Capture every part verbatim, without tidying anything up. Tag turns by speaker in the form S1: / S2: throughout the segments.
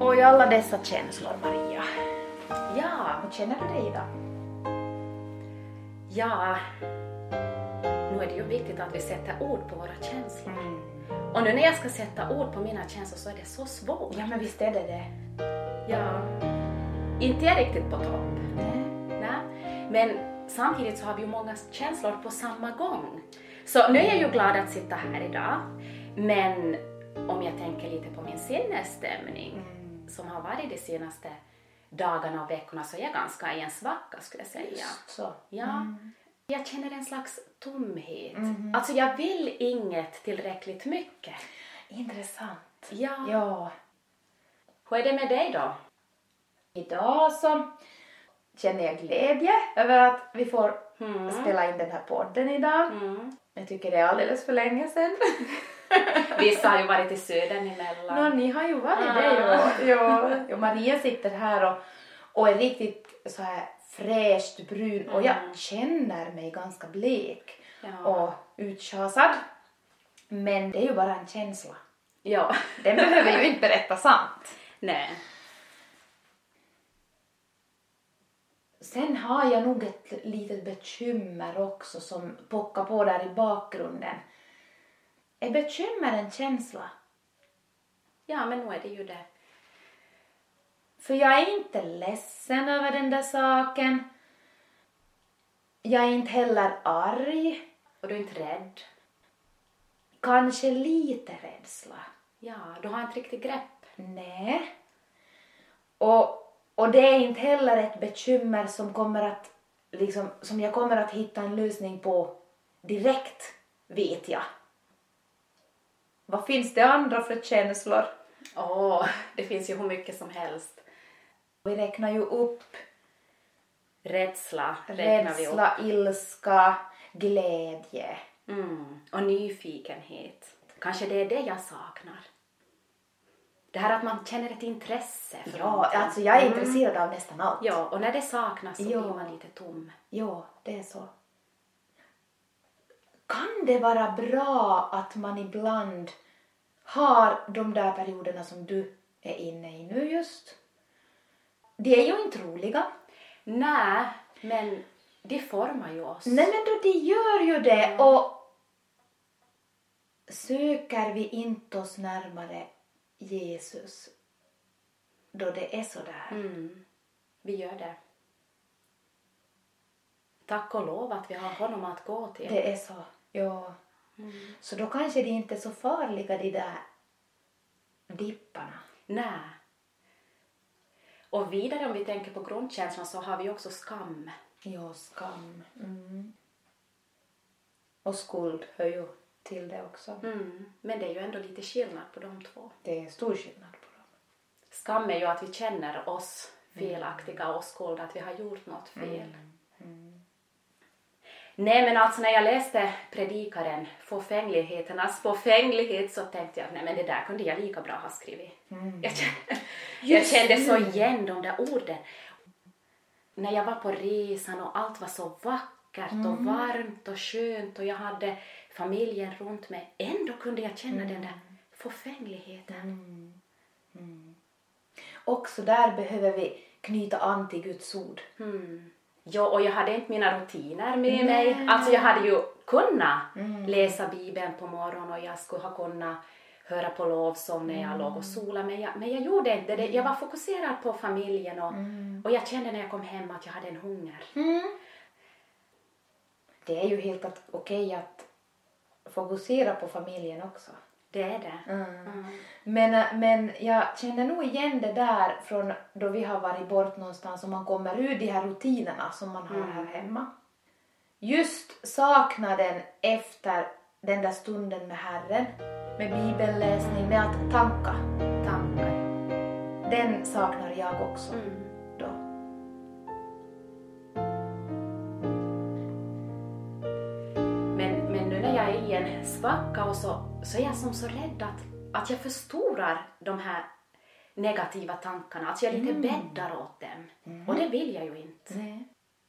S1: får ju alla dessa känslor, Maria.
S2: Ja,
S1: Hur känner du dig idag?
S2: ja. Nu är det ju viktigt att vi sätter ord på våra känslor.
S1: Mm.
S2: Och nu när jag ska sätta ord på mina känslor så är det så svårt.
S1: Ja, men visst är det det.
S2: Ja. Inte är riktigt på topp.
S1: Nej.
S2: Nej. Men samtidigt så har vi ju många känslor på samma gång. Så nu är jag ju glad att sitta här idag. Men om jag tänker lite på min sinnesstämning
S1: Mm.
S2: som har varit de senaste dagarna och veckorna så är jag ganska i en svacka skulle jag säga.
S1: Just så.
S2: Ja.
S1: Mm.
S2: Jag känner en slags tomhet.
S1: Mhm.
S2: Alltså jag vill inget tillräckligt mycket.
S1: Intressant.
S2: Ja.
S1: Ja.
S2: Hur är det med dig då?
S1: Idag så känner jag glädje över att vi får
S2: Mm.
S1: spela in den här podden idag.
S2: Mm.
S1: Jag tycker det är alldeles för länge sedan.
S2: Vissa har ju varit i södern emellan.
S1: Nå, ni har ju varit
S2: Ah.
S1: det ju. Ja. Ja, Maria sitter här och, och är riktigt så här fräscht brun. Och jag
S2: Mm.
S1: känner mig ganska blek
S2: Ja.
S1: och utschasad. Men det är ju bara en känsla.
S2: Ja.
S1: Den behöver ju inte berätta sant.
S2: Nej.
S1: Sen har jag nog ett litet bekymmer också som pockar på där i bakgrunden. Är bekymmer en känsla?
S2: Ja, men nu är det ju det.
S1: För jag är inte ledsen över den där saken. Jag är inte heller arg.
S2: Och du är inte rädd.
S1: Kanske lite rädsla.
S2: Ja, du har inte riktigt grepp.
S1: Nej. Och, och det är inte heller ett bekymmer som kommer att liksom, som jag kommer att hitta en lösning på direkt, vet jag. Vad finns det andra för känslor?
S2: Åh, det finns ju hur mycket som helst.
S1: Vi räknar ju upp
S2: Rädsla räknar vi upp.
S1: rädsla, ilska, glädje.
S2: Mm. Och nyfikenhet. Kanske det är det jag saknar. Det här att man känner ett intresse för
S1: Ja,
S2: någonting.
S1: alltså jag är
S2: Mm.
S1: intresserad av nästan allt.
S2: Ja, och när det saknas så
S1: Ja.
S2: blir man lite tom.
S1: Ja, det är så. Kan det vara bra att man ibland har de där perioderna som du är inne i nu just? De är ju inte roliga.
S2: Nej, men det formar ju oss.
S1: Nej, men då de gör ju det. Och söker vi inte oss närmare Jesus då det är så där?
S2: Mm. Vi gör det. Tack och lov att vi har honom att gå till.
S1: Det är så, ja.
S2: Mm.
S1: Så då kanske det inte är så farliga de där dipparna.
S2: Nej. Och vidare om vi tänker på grundkänslan så har vi också skam.
S1: Ja, skam. Mm. Och skuld hör ju till det också.
S2: Mm. Men det är ju ändå lite skillnad på de två.
S1: Det är stor skillnad på dem.
S2: Skam är ju att vi känner oss felaktiga och skuld att vi har gjort något fel.
S1: Mm.
S2: Nej, men alltså när jag läste predikaren Fåfängligheternas fåfänglighet så tänkte jag att nej, men det där kunde jag lika bra ha skrivit.
S1: Mm.
S2: Jag kände, jag kände så
S1: nu.
S2: igen de där orden. När jag var på resan och allt var så vackert
S1: Mm.
S2: och varmt och skönt och jag hade familjen runt mig. Ändå kunde jag känna den där fåfängligheten.
S1: Mm. Mm. Också där behöver vi knyta an till Guds ord.
S2: Mm. Ja, och jag hade inte mina rutiner med
S1: Nej.
S2: mig. Alltså jag hade ju kunnat
S1: Mm.
S2: läsa Bibeln på morgonen och jag skulle ha kunnat höra på lovsång när jag låg och sola. Men jag, men jag gjorde inte det. Jag var fokuserad på familjen och,
S1: Mm.
S2: och jag kände när jag kom hem att jag hade en hunger.
S1: Mm. Det är ju helt att- okej att fokusera på familjen också.
S2: Det är det.
S1: Mm.
S2: Mm.
S1: Men, men jag känner nog igen det där från då vi har varit bort någonstans och man kommer ur de här rutinerna som man har
S2: Mm.
S1: här hemma. Just saknaden efter den där stunden med Herren, med bibelläsning, med att tanka.
S2: Tankar.
S1: Den saknar jag också
S2: Mm.
S1: då.
S2: Men, men nu när jag är i en svacka och så, så är jag som så rädd att, att jag förstorar de här negativa tankarna. Alltså jag lite
S1: Mm.
S2: bäddar åt dem.
S1: Mm.
S2: Och det vill jag ju inte.
S1: Nej.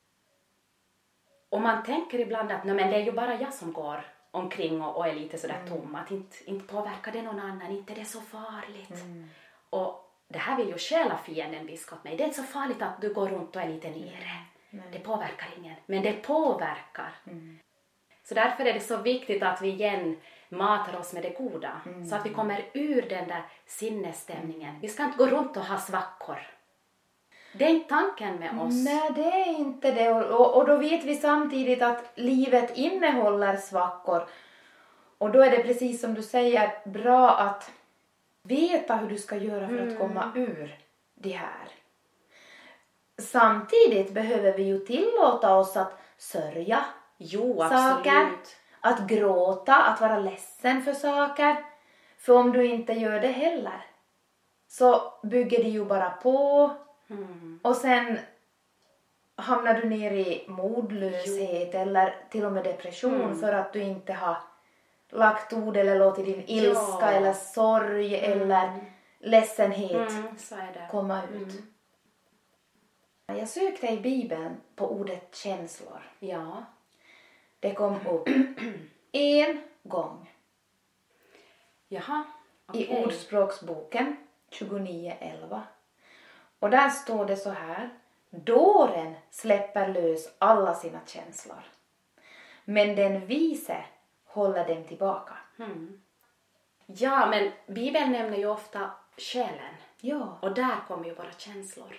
S2: Och man tänker ibland att nej, men det är ju bara jag som går omkring och, och är lite sådär
S1: Mm.
S2: tom. Att inte, inte påverkar det någon annan, inte det är så farligt.
S1: Mm.
S2: Och det här vill ju stjäla fienden biskop mig. Det är inte så farligt att du går runt och är lite nere. Mm. Det påverkar ingen, men det påverkar. Mm. Så därför är det så viktigt att vi igen matar oss med det goda. Mm. Så att vi kommer ur den där sinnesstämningen. Vi ska inte gå runt och ha svackor. Det är inte tanken med oss.
S1: Nej, det är inte det. Och, och då vet vi samtidigt att livet innehåller svackor. Och då är det precis som du säger bra att veta hur du ska göra för att komma ur det här. Samtidigt behöver vi ju tillåta oss att sörja
S2: jo,
S1: saker.
S2: Absolut.
S1: Att gråta, att vara ledsen för saker. För om du inte gör det heller så bygger det ju bara på. Mm. Och sen hamnar du ner i modlöshet jo. Eller till och med depression mm. för att du inte har lagt ord eller låtit din ilska ja. Eller sorg mm. eller ledsenhet
S2: mm, så är det.
S1: Komma ut. Mm. Jag sökte i Bibeln på ordet känslor.
S2: Ja.
S1: Det kom upp en gång.
S2: Jaha. Okay.
S1: I Ordspråksboken tjugonio elva. Och där står det så här. Dåren släpper lös alla sina känslor. Men den vise håller dem tillbaka.
S2: Mm. Ja, men Bibeln nämner ju ofta själen.
S1: Ja.
S2: Och där kommer ju våra känslor.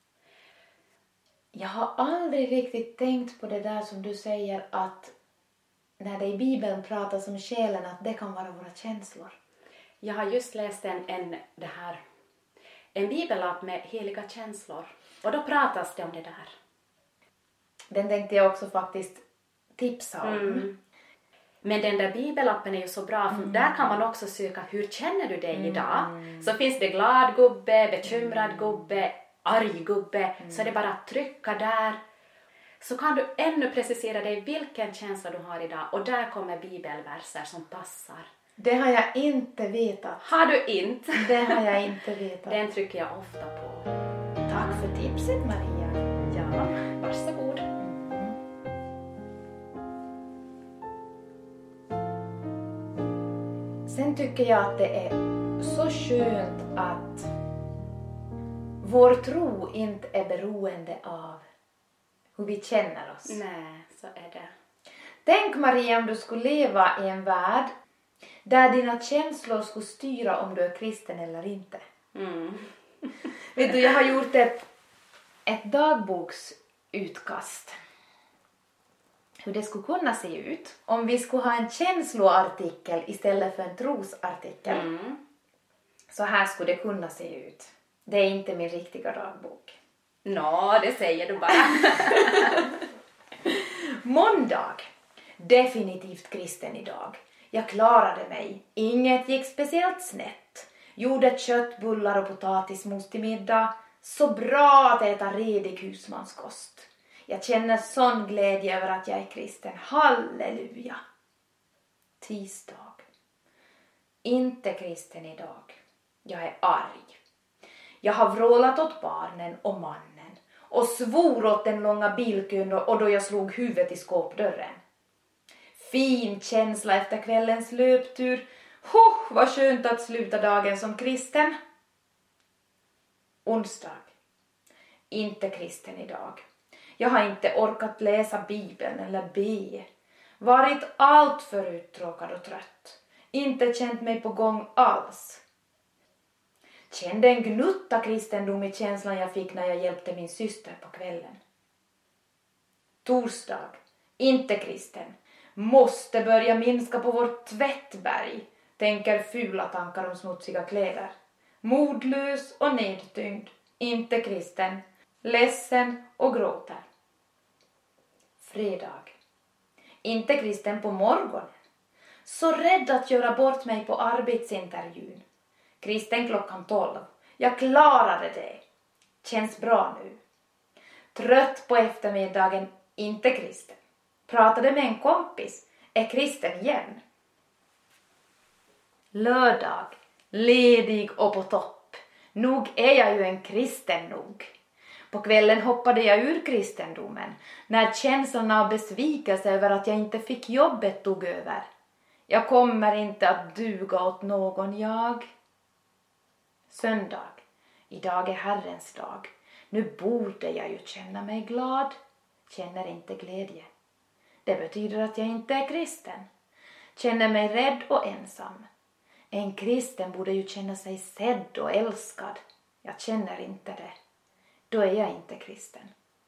S1: Jag har aldrig riktigt tänkt på det där som du säger att när det i Bibeln pratas om själen att det kan vara våra känslor.
S2: Jag har just läst en, en, det här, en bibelapp med heliga känslor. Och då pratas det om det där.
S1: Den tänkte jag också faktiskt tipsa om. Mm.
S2: Men den där bibelappen är ju så bra, för mm. där kan man också söka hur känner du dig mm. idag. Så finns det glad gubbe, bekymrad gubbe, arg gubbe. Mm. Så är det bara att trycka där. Så kan du ännu precisera dig vilken känsla du har idag. Och där kommer bibelverser som passar.
S1: Det har jag inte vetat.
S2: Har du inte?
S1: Det har jag inte vetat.
S2: Den trycker jag ofta på.
S1: Tack för tipset, Maria.
S2: Ja, varsågod.
S1: Mm. Sen tycker jag att det är så skönt att vår tro inte är beroende av hur vi känner oss.
S2: Nej, så är det.
S1: Tänk, Maria, om du skulle leva i en värld där dina känslor skulle styra om du är kristen eller inte.
S2: Mm.
S1: Vet du, jag har gjort ett, ett dagboksutkast. Hur det skulle kunna se ut om vi skulle ha en känsloartikel istället för en trosartikel.
S2: Mm.
S1: Så här skulle det kunna se ut. Det är inte min riktiga dagbok.
S2: Nå, det säger du bara.
S1: Måndag. Definitivt kristen idag. Jag klarade mig. Inget gick speciellt snett. Gjorde köttbullar och potatismos till middag. Så bra att äta redig husmanskost. Jag känner sån glädje över att jag är kristen. Halleluja. Tisdag. Inte kristen idag. Jag är arg. Jag har vrålat åt barnen och mannen. Och svor åt den långa bilkön och då jag slog huvudet i skåpdörren. Fin känsla efter kvällens löptur. Huh, vad skönt att sluta dagen som kristen. Onsdag. Inte kristen idag. Jag har inte orkat läsa Bibeln eller be. Varit allt för uttråkad och trött. Inte känt mig på gång alls. Kände en gnutta kristendom i känslan jag fick när jag hjälpte min syster på kvällen. Torsdag. Inte kristen. Måste börja minska på vårt tvättberg. Tänker fula tankar om smutsiga kläder. Modlös och nedtyngd. Inte kristen. Ledsen och gråter. Fredag. Inte kristen på morgonen. Så rädd att göra bort mig på arbetsintervjun. Kristen klockan tolv. Jag klarade det. Känns bra nu. Trött på eftermiddagen. Inte kristen. Pratade med en kompis. Är kristen igen. Lördag. Ledig och på topp. Nog är jag ju en kristen nog. På kvällen hoppade jag ur kristendomen. När känslorna av besvikelse över att jag inte fick jobbet tog över. Jag kommer inte att duga åt någon jag. Söndag. idag är Herrens dag. Nu borde jag ju känna mig glad, känner inte glädje. Det betyder att jag inte är kristen. Känner mig rädd och ensam. En kristen borde ju känna sig sedd och älskad. Jag känner inte det. Då är jag inte kristen.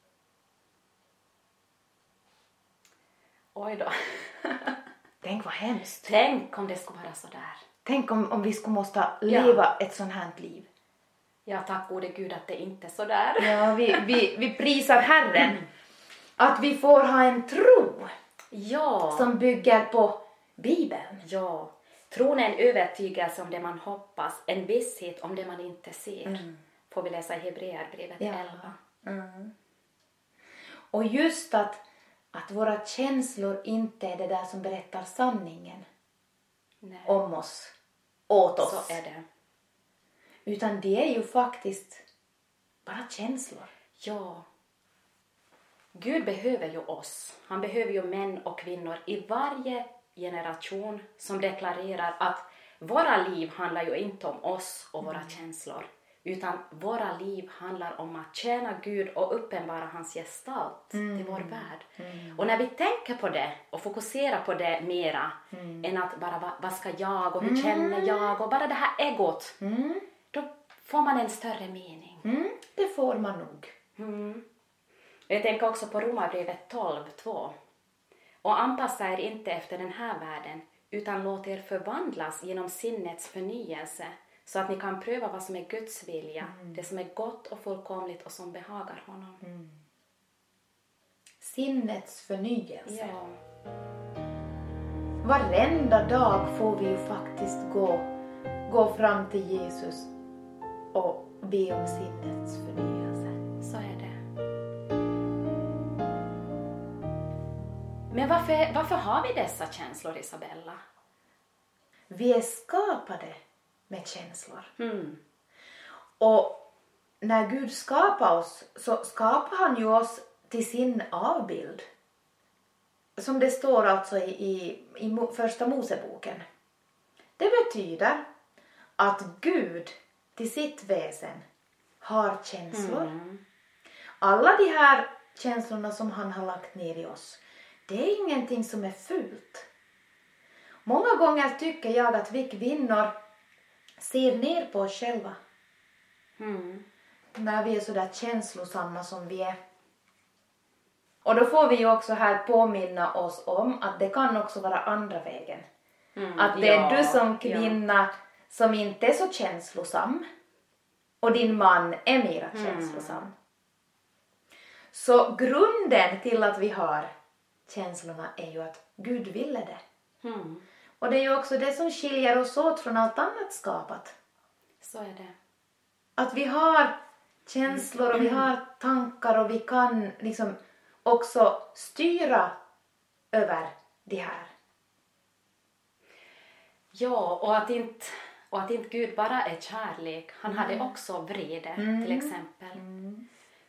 S2: Oj då.
S1: Tänk vad hemskt.
S2: Tänk om det skulle vara så där.
S1: Tänk om, om vi skulle måste leva
S2: Ja.
S1: ett sånt här liv.
S2: Ja, tack gode Gud att det inte är så där.
S1: Ja, vi, vi, vi prisar Herren att vi får ha en tro
S2: Ja.
S1: som bygger på Bibeln.
S2: Ja. Tron är en övertygelse om det man hoppas, en visshet om det man inte ser.
S1: Mm.
S2: Får vi läsa i Hebreerbrevet
S1: Ja.
S2: elva.
S1: Mm. Och just att, att våra känslor inte är det där som berättar sanningen
S2: Nej.
S1: om oss, åt oss.
S2: Så är det.
S1: Utan det är ju faktiskt bara känslor.
S2: Ja. Gud behöver ju oss. Han behöver ju män och kvinnor i varje generation som deklarerar att våra liv handlar ju inte om oss och våra mm. känslor. Utan våra liv handlar om att tjäna Gud och uppenbara hans gestalt mm. till vår värld. Mm. Och när vi tänker på det och fokuserar på det mera mm. än att bara vad, vad ska jag och hur mm. känner jag och bara det här egot. Mm. Då får man en större mening.
S1: Mm. Det får man nog.
S2: Mm. Jag tänker också på Romarbrevet tolv två. Och anpassa er inte efter den här världen utan låt er förvandlas genom sinnets förnyelse så att ni kan pröva vad som är Guds vilja, mm. det som är gott och fullkomligt och som behagar honom.
S1: Mm. Sinnets förnyelse.
S2: Ja.
S1: Varenda dag får vi ju faktiskt gå, gå fram till Jesus och be om sinnets förnyelse.
S2: Så är det. Men varför, varför har vi dessa känslor, Isabella?
S1: Vi är skapade med känslor.
S2: Mm.
S1: Och när Gud skapar oss så skapar han ju oss till sin avbild. Som det står alltså i, i, i första Moseboken. Det betyder att Gud till sitt väsen har känslor. Mm. Alla de här känslorna som han har lagt ner i oss, det är ingenting som är fult. Många gånger tycker jag att vi kvinnor ser ner på oss själva. Mm. När vi är så där känslosamma som vi är. Och då får vi ju också här påminna oss om att det kan också vara andra vägen. Mm, att det ja, är du som kvinna ja. som inte är så känslosam. Och din man är mera mm. känslosam. Så grunden till att vi har känslorna är ju att Gud ville det. Mm. Och det är ju också det som skiljer oss åt från allt annat skapat.
S2: Så är det.
S1: Att vi har känslor och vi har tankar och vi kan liksom också styra över det här.
S2: Ja, och att inte, och att inte Gud bara är kärlek. Han mm. hade också vrede mm. till exempel. Mm.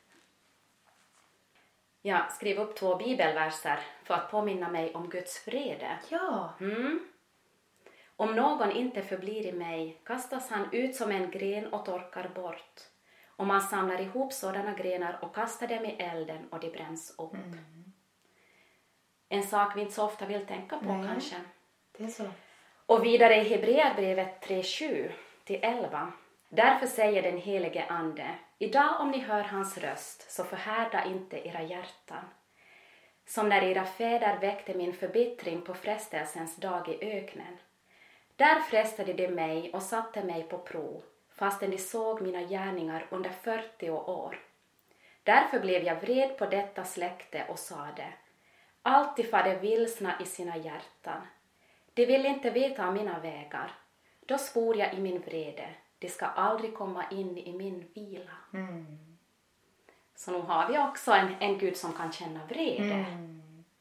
S2: Jag skrev upp två bibelverser för att påminna mig om Guds vrede.
S1: Ja.
S2: Mm. Om någon inte förblir i mig kastas han ut som en gren och torkar bort. Och man samlar ihop sådana grenar och kastar dem i elden och de bränns upp. Mm. En sak vi inte så ofta vill tänka på Nej, kanske.
S1: Det är så.
S2: Och vidare i Hebreerbrevet tre sju till elva. Därför säger den helige ande, idag om ni hör hans röst så förhärda inte era hjärtan. Som när era fäder väckte min förbittring på frestelsens dag i öknen. Där frestade de mig och satte mig på prov, fastän de såg mina gärningar under fyrtio år. Därför blev jag vred på detta släkte och sade, alltid far de vilsna i sina hjärtan. De vill inte veta av mina vägar. Då svor jag i min vrede, de ska aldrig komma in i min vila. Mm. Så nu har vi också en, en Gud som kan känna vrede. Mm.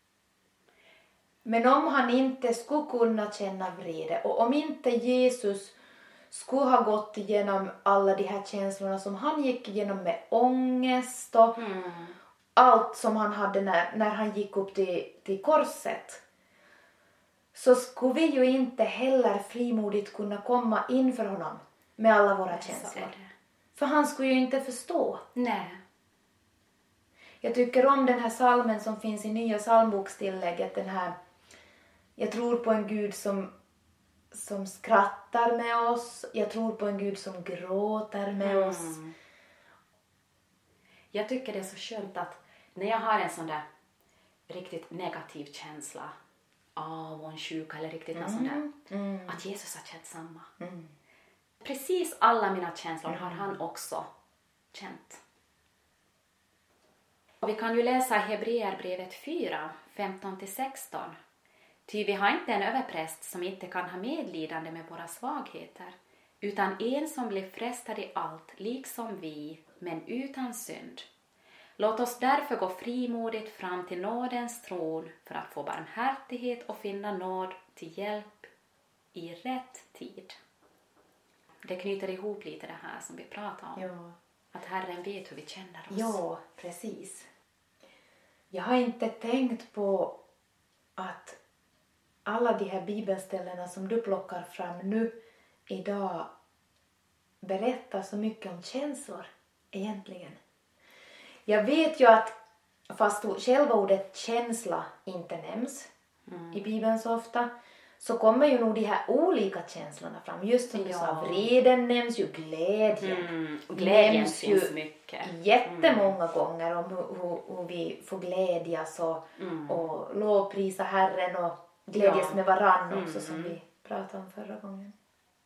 S1: Men om han inte skulle kunna känna vrede och om inte Jesus skulle ha gått igenom alla de här känslorna som han gick igenom med ångest och mm. allt som han hade när, när han gick upp till, till korset, så skulle vi ju inte heller frimodigt kunna komma inför honom med alla våra känslor. För han skulle ju inte förstå.
S2: Nej.
S1: Jag tycker om den här salmen som finns i nya psalmbokstillägget. Den här, jag tror på en Gud som, som skrattar med oss. Jag tror på en Gud som gråter med
S2: Mm.
S1: oss.
S2: Jag tycker det är så skönt att när jag har en sån där riktigt negativ känsla, avundsjuka eller riktigt något sånt där,
S1: Mm.
S2: att Jesus har känt samma.
S1: Mm.
S2: Precis alla mina känslor har han också känt. Och vi kan ju läsa Hebreerbrevet fyra, femton till sexton. Ty vi har inte en överpräst som inte kan ha medlidande med våra svagheter, utan en som blir frestad i allt, liksom vi, men utan synd. Låt oss därför gå frimodigt fram till nådens tron för att få barmhärtighet och finna nåd till hjälp i rätt tid. Det knyter ihop lite det här som vi pratar om.
S1: Ja.
S2: Att Herren vet hur vi känner oss.
S1: Ja, precis. Jag har inte tänkt på att alla de här bibelställena som du plockar fram nu idag berättar så mycket om känslor egentligen. Jag vet ju att fast själva ordet känsla inte nämns mm. i Bibeln så ofta, så kommer ju nog de här olika känslorna fram. Just som du
S2: ja.
S1: sa, vreden nämns ju, glädjen
S2: mm. Glädjen
S1: nämns
S2: finns
S1: ju
S2: mycket.
S1: jättemånga mm. gånger om hur, hur, hur vi får glädjas och, mm. och lovprisa Herren och glädjas ja. med varann också mm. som vi pratade om förra gången.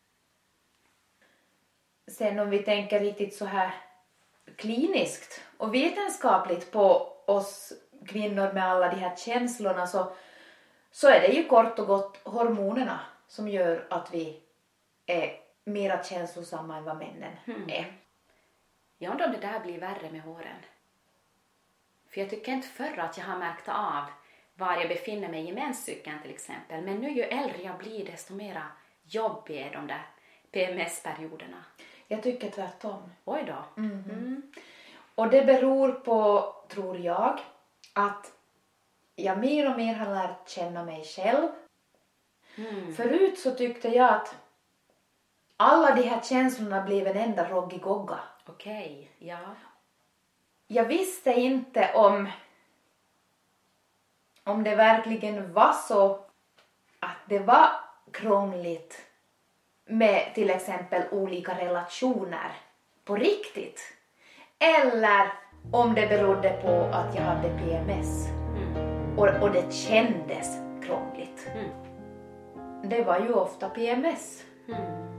S1: Sen om vi tänker riktigt så här kliniskt och vetenskapligt på oss kvinnor med alla de här känslorna, så, så är det ju kort och gott hormonerna som gör att vi är mera känslosamma än vad männen mm. är.
S2: Jag undrar om det där blir värre med åren. För jag tycker inte förr att jag har märkt av var jag befinner mig i menscykeln till exempel. Men nu ju äldre jag blir desto mera jobbig är de där P M S-perioderna.
S1: Jag tycker tvärtom.
S2: Oj då.
S1: Mm. Mm. Och det beror på, tror jag, att jag mer och mer har lärt känna mig själv. Mm. Förut så tyckte jag att alla de här känslorna blev en enda roggigogga.
S2: Okej, okay. ja.
S1: Jag visste inte om, om det verkligen var så att det var krångligt med till exempel olika relationer på riktigt. Eller om det berodde på att jag hade P M S. Mm. Och, och det kändes krångligt. Mm. Det var ju ofta P M S. Mm.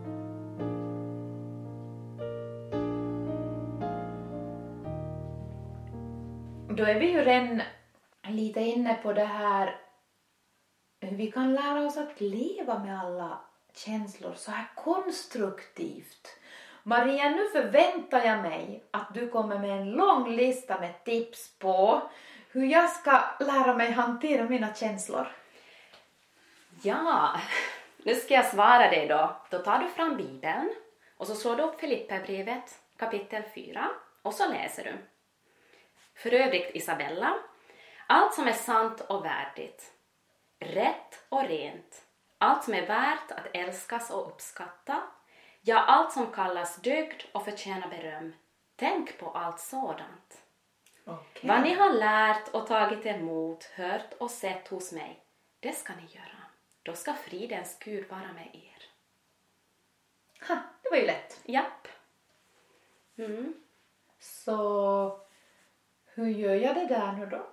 S1: Då är vi ju redan lite inne på det här hur vi kan lära oss att leva med alla känslor så här konstruktivt. Maria, nu förväntar jag mig att du kommer med en lång lista med tips på hur jag ska lära mig hantera mina känslor.
S2: Ja, nu ska jag svara dig då. Då tar du fram Bibeln och så slår du upp Filipperbrevet kapitel fyra och så läser du. För övrigt, Isabella, allt som är sant och värdigt, rätt och rent, allt som är värt att älskas och uppskatta, ja, allt som kallas dygd och förtjänar beröm, tänk på allt sådant. Okay. Vad ni har lärt och tagit emot, hört och sett hos mig, det ska ni göra. Då ska fridens Gud vara med er.
S1: Ha, det var ju lätt.
S2: Japp. Mm.
S1: Så hur gör jag det där nu då?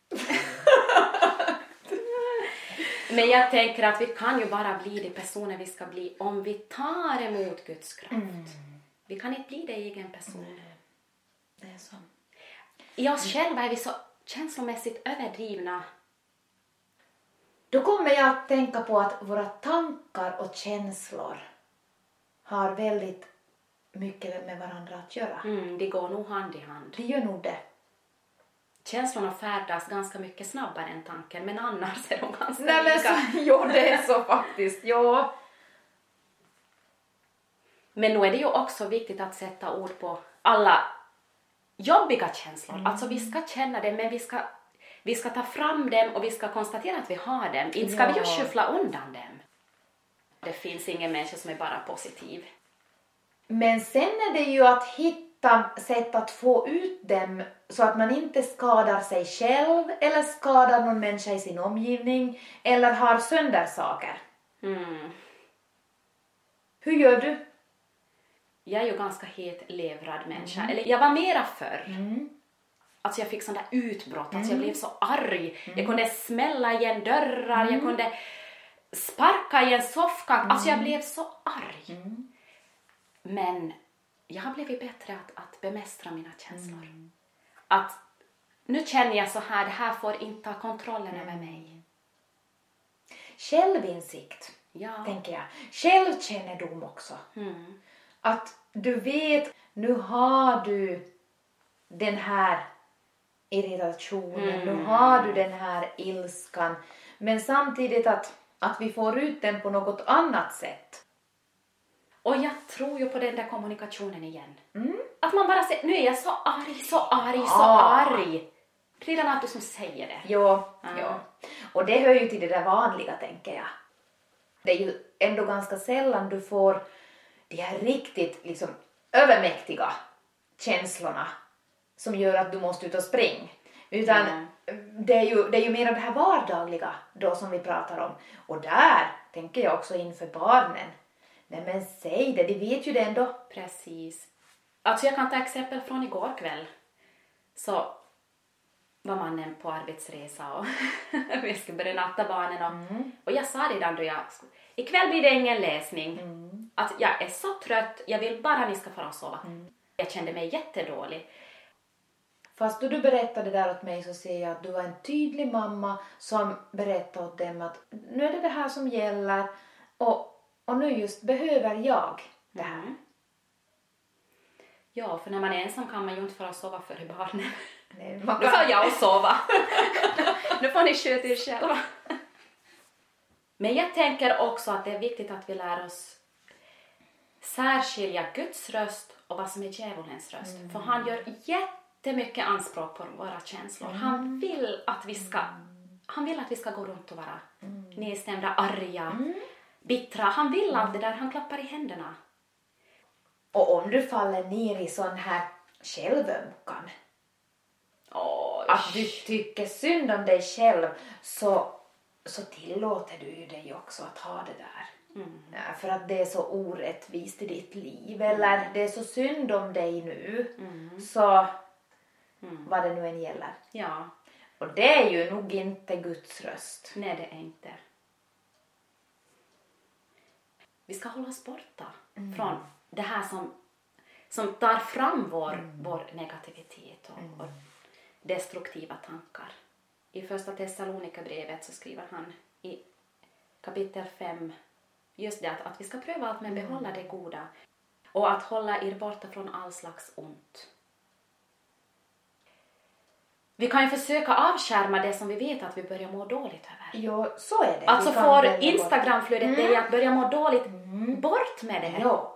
S2: Men jag tänker att vi kan ju bara bli de personer vi ska bli om vi tar emot Guds kraft. Mm. Vi kan inte bli det i egen person.
S1: Nej, det är så.
S2: I oss själva är vi så känslomässigt överdrivna.
S1: Då kommer jag att tänka på att våra tankar och känslor har väldigt mycket med varandra att göra.
S2: Mm, det går nog hand i hand.
S1: Det gör nog det.
S2: Känslorna färdas ganska mycket snabbare än tanken, men annars är de ganska
S1: Nej, men
S2: lika.
S1: Så, jo, det är så faktiskt, ja.
S2: Men nu är det ju också viktigt att sätta ord på alla jobbiga känslor. Mm. Alltså vi ska känna det, men vi ska, vi ska ta fram dem och vi ska konstatera att vi har dem. Inte ska ja. vi ju skyffla undan dem. Det finns ingen människa som är bara positiv.
S1: Men sen är det ju att hitta sätt att få ut dem så att man inte skadar sig själv eller skadar någon människa i sin omgivning eller har sönder saker.
S2: Mm.
S1: Hur gör du?
S2: Jag är ju ganska hetlevrad människa. Mm. Eller jag var mera förr.
S1: Mm.
S2: Alltså jag fick sån där utbrott. Alltså jag
S1: Mm.
S2: blev så arg.
S1: Mm.
S2: Jag kunde smälla igen dörrar.
S1: Mm.
S2: Jag kunde sparka i en soffkant.
S1: Mm.
S2: Alltså jag blev så arg.
S1: Mm.
S2: Men jag har blivit bättre att, att bemästra mina känslor.
S1: Mm.
S2: Att nu känner jag så här. Det här får inte ta kontrollen
S1: Mm.
S2: över mig.
S1: Självinsikt,
S2: Ja.
S1: tänker jag. Självkännedom också.
S2: Mm.
S1: Att du vet, nu har du den här irritationen,
S2: Mm.
S1: nu har du den här ilskan. Men samtidigt att, att vi får ut den på något annat sätt.
S2: Och jag tror ju på den där kommunikationen igen.
S1: Mm.
S2: Att man bara säger, nu är jag så arg, så arg, så
S1: Ja.
S2: arg. Redan att du som säger det.
S1: Ja,
S2: Mm.
S1: ja. Och det hör ju till det där vanliga, tänker jag. Det är ju ändå ganska sällan du får de här riktigt liksom övermäktiga känslorna som gör att du måste ut och springa. Utan
S2: Mm.
S1: det är ju, det är ju mer det här vardagliga då som vi pratar om. Och där tänker jag också inför barnen. Nej men säg det, de vet ju det ändå.
S2: Precis. Alltså jag kan ta exempel från igår kväll. Så var mannen på arbetsresa och vi skulle börja natta barnen. Och,
S1: Mm.
S2: och jag sa redan då jag... Ikväll blir det ingen läsning.
S1: Mm.
S2: Att jag är så trött, jag vill bara att ni ska få och sova.
S1: Mm.
S2: Jag kände mig jättedålig.
S1: Fast då du berättade där åt mig så ser jag att du var en tydlig mamma som berättade åt dem att nu är det det här som gäller och, och nu just behöver jag det här.
S2: Mm. Ja, för när man är ensam kan man ju inte få sova före barnen.
S1: Nej, man
S2: Nu
S1: kan-
S2: får jag och sova. Nu får ni sköta er själva. Men jag tänker också att det är viktigt att vi lär oss särskilja Guds röst och vad som är djävulens röst.
S1: Mm.
S2: För han gör jättemycket anspråk på våra känslor.
S1: Mm.
S2: Han vill att vi ska, han vill att vi ska gå runt och vara
S1: Mm.
S2: nedstämda, arga,
S1: Mm.
S2: bittra. Han vill allt det där, han klappar i händerna.
S1: Och om du faller ner i sån här självömkan,
S2: Åh,
S1: att du tycker synd om dig själv, så, så tillåter du ju dig också att ha det där.
S2: Mm.
S1: Ja, för att det är så orättvist i ditt liv, eller det är så synd om dig nu,
S2: Mm.
S1: så
S2: Mm.
S1: vad det nu än gäller.
S2: Ja,
S1: Och det är ju nog inte Guds röst.
S2: nej det är inte. Vi ska hålla oss borta
S1: Mm.
S2: från det här som, som tar fram vår,
S1: Mm.
S2: vår negativitet och,
S1: Mm.
S2: och destruktiva tankar. I första Thessalonikabrevet så skriver han i kapitel fem just det att, att vi ska pröva allt men behålla det goda och att hålla er borta från all slags ont. Vi kan ju försöka avskärma det som vi vet att vi börjar må dåligt över.
S1: Jo, så är det.
S2: Alltså
S1: Vi kan
S2: får
S1: välja bort.
S2: Instagramflödet
S1: Mm.
S2: dig att börja må dåligt,
S1: Mm.
S2: bort med det.
S1: Ja.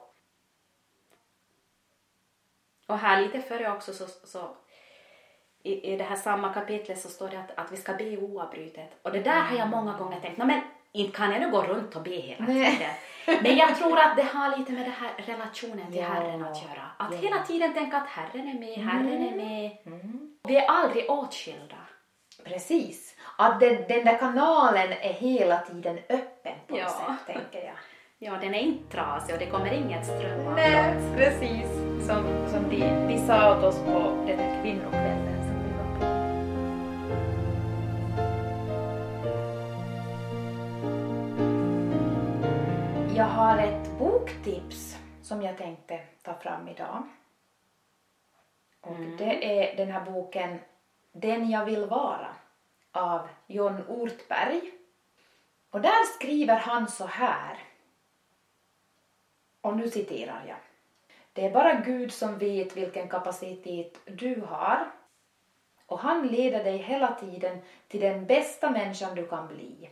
S2: Och här lite före också så, så i, i det här samma kapitlet så står det att, att vi ska be oavbrutet. Och det där har jag många gånger tänkt, nej men inte kan jag nu gå runt och be hela
S1: Nej.
S2: tiden. Men jag tror att det har lite med det här relationen till
S1: Ja.
S2: Herren att göra. Att
S1: Ja.
S2: hela tiden tänka att Herren är med, Herren är med.
S1: Mm.
S2: Vi är aldrig åtskilda.
S1: Precis. Att den, den där kanalen är hela tiden öppen på
S2: Ja.
S1: något sätt, tänker jag.
S2: Ja, den är inte trasig och det kommer inget strömavbrott.
S1: Nej, precis. Som, som de, de sa åt oss på den här kvinnokvällen som vi var på. Jag har ett boktips som jag tänkte ta fram idag. Och
S2: Mm.
S1: det är den här boken Den jag vill vara av John Ortberg. Och där skriver han så här. Och nu citerar jag. Det är bara Gud som vet vilken kapacitet du har. Och han leder dig hela tiden till den bästa människan du kan bli.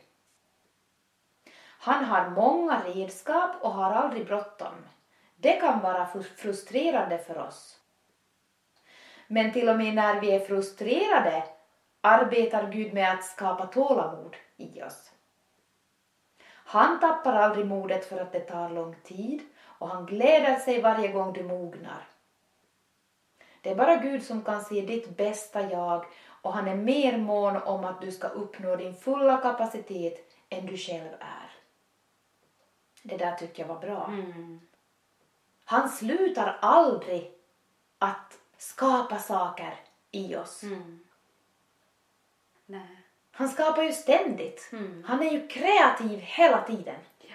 S1: Han har många redskap och har aldrig bråttom. Det kan vara frustrerande för oss. Men till och med när vi är frustrerade arbetar Gud med att skapa tålamod i oss. Han tappar aldrig modet för att det tar lång tid och han gläder sig varje gång du mognar. Det är bara Gud som kan se ditt bästa jag och han är mer mån om att du ska uppnå din fulla kapacitet än du själv är. Det där tycker jag var bra.
S2: Mm.
S1: Han slutar aldrig att skapa saker i oss.
S2: Mm. Nej.
S1: Han skapar ju ständigt.
S2: Mm.
S1: Han är ju kreativ hela tiden.
S2: Ja.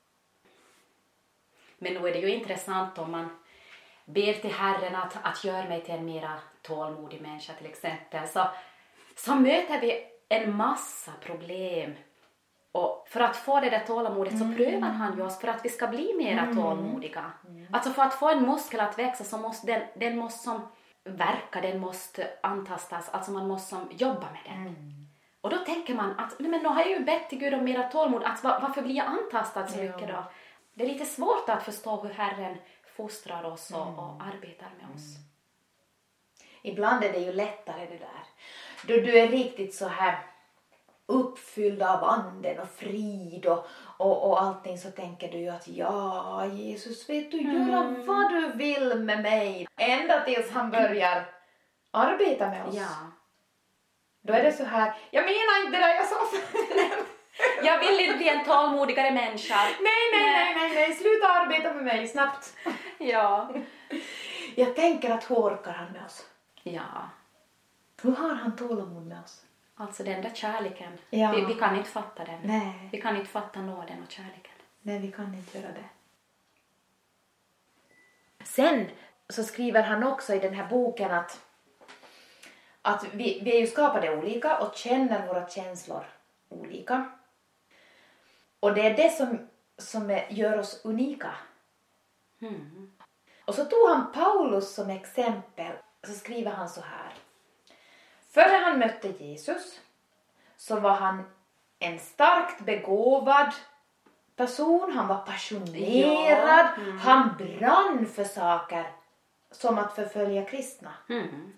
S2: Men nu är det ju intressant om man ber till Herren att, att göra mig till en mera tålmodig människa till exempel. Så, så möter vi en massa problem. Och för att få det där tålamodet så
S1: Mm.
S2: prövar han ju oss för att vi ska bli mera
S1: Mm.
S2: tålmodiga.
S1: Mm.
S2: Alltså för att få en muskel att växa så måste den, den måste som verka, den måste antastas. Alltså man måste som jobba med den.
S1: Mm.
S2: Och då tänker man att nej men då har jag ju bett till Gud om mera tålmod. Att, var, varför blir jag antastad så
S1: Ja.
S2: mycket då? Det är lite svårt att förstå hur Herren fostrar oss och,
S1: Mm.
S2: och arbetar med oss.
S1: Ibland är det ju lättare det där. Då du är riktigt så här uppfylld av anden och frid och, och, och allting, så tänker du ju att ja, Jesus, vet du göra
S2: Mm.
S1: vad du vill med mig. Ända tills han börjar arbeta med oss.
S2: Ja.
S1: Då är det så här, jag menar inte det där jag sa förut.
S2: Jag vill inte bli en tålmodigare människa.
S1: Nej, nej, nej, nej, nej, sluta arbeta med mig snabbt.
S2: Ja.
S1: Jag tänker att hur orkar han med oss?
S2: Ja.
S1: Hur har han tålamod med oss?
S2: Alltså den där kärleken.
S1: Ja.
S2: Vi, vi kan inte fatta den.
S1: Nej,
S2: Vi kan inte fatta nåden och kärleken.
S1: nej, vi kan inte göra det. Sen så skriver han också i den här boken att, att vi, vi är ju skapade olika och känner våra känslor olika. Och det är det som, som är, gör oss unika.
S2: Mm.
S1: Och så tog han Paulus som exempel. Så skriver han så här. Före han mötte Jesus så var han en starkt begåvad person. Han var passionerad.
S2: Ja. Mm.
S1: Han brann för saker som att förfölja kristna.
S2: Mm.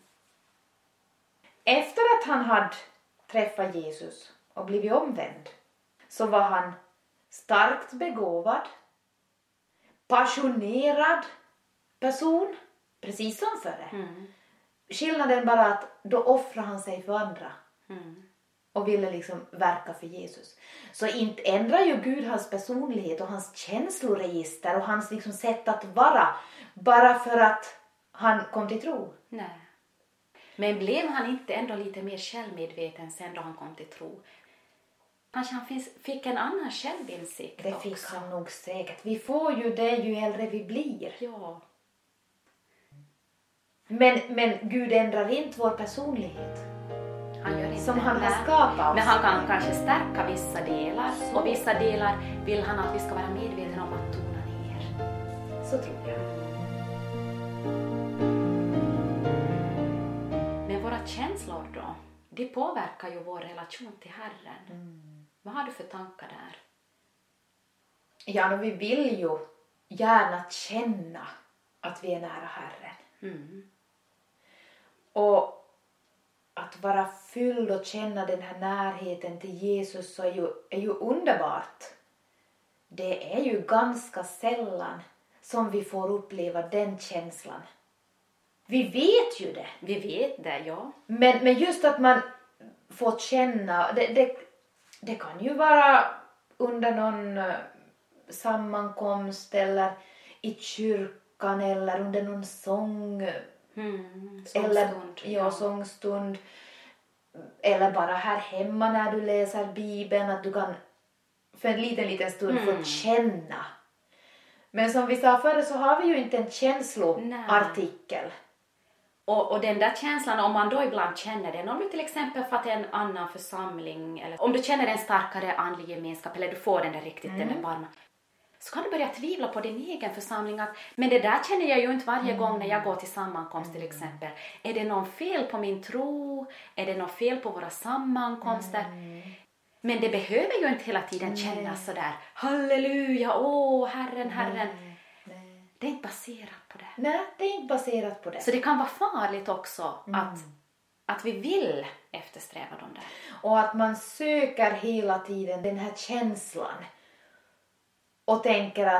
S1: Efter att han hade träffat Jesus och blivit omvänd så var han starkt begåvad, passionerad person, precis som före.
S2: Mm.
S1: Skillnaden bara att då offrar han sig för andra
S2: Mm.
S1: och ville liksom verka för Jesus. Så inte ändrar ju Gud hans personlighet och hans känsloregister och hans liksom sätt att vara bara för att han kom till tro.
S2: Nej. Men blev han inte ändå lite mer självmedveten sen då han kom till tro? Kanske han finns, fick en annan självinsikt
S1: Det
S2: också.
S1: fick han nog säkert. Vi får ju det ju äldre vi blir.
S2: Ja.
S1: Men, men Gud ändrar inte vår personlighet.
S2: Han gör inte
S1: Som han
S2: det.
S1: har skapat oss.
S2: Men han kan kanske stärka vissa delar. Och vissa delar vill han att vi ska vara medvetna om att tona ner.
S1: Så tror jag.
S2: Men våra känslor då? De påverkar ju vår relation till Herren.
S1: Mm.
S2: Vad har du för tankar där?
S1: Ja, men vi vill ju gärna känna att vi är nära Herren.
S2: Mm.
S1: Och att vara fylld och känna den här närheten till Jesus så är ju, är ju underbart. Det är ju ganska sällan som vi får uppleva den känslan. Vi vet ju det.
S2: Vi vet det, ja.
S1: Men, men just att man får känna, det, det, det kan ju vara under någon eh, sammankomst eller i kyrkan eller under någon sång.
S2: Mm.
S1: Eller
S2: Sångstund.
S1: ja, sångstund. Eller bara här hemma när du läser Bibeln. Att du kan för en liten, liten stund
S2: Mm.
S1: få känna. Men som vi sa förr så har vi ju inte en känsloartikel.
S2: Och, och den där känslan, om man då ibland känner den, om du till exempel får till en annan församling, eller om du känner en starkare andlig gemenskap, eller du får den där riktigt,
S1: Mm.
S2: den där varma, så kan du börja tvivla på din egen församling. Att, men det där känner jag ju inte varje
S1: Mm.
S2: gång när jag går till sammankomst till exempel. Är det någon fel på min tro? Är det något fel på våra sammankomster?
S1: Mm.
S2: Men det behöver ju inte hela tiden
S1: Nej.
S2: kännas sådär, halleluja, åh, Herren, Herren.
S1: Nej, nej.
S2: Det är inte baserat på det.
S1: Nej, det är inte baserat på det.
S2: Så det kan vara farligt också
S1: Mm.
S2: att, att vi vill eftersträva dem där.
S1: Och att man söker hela tiden den här känslan. Och tänker att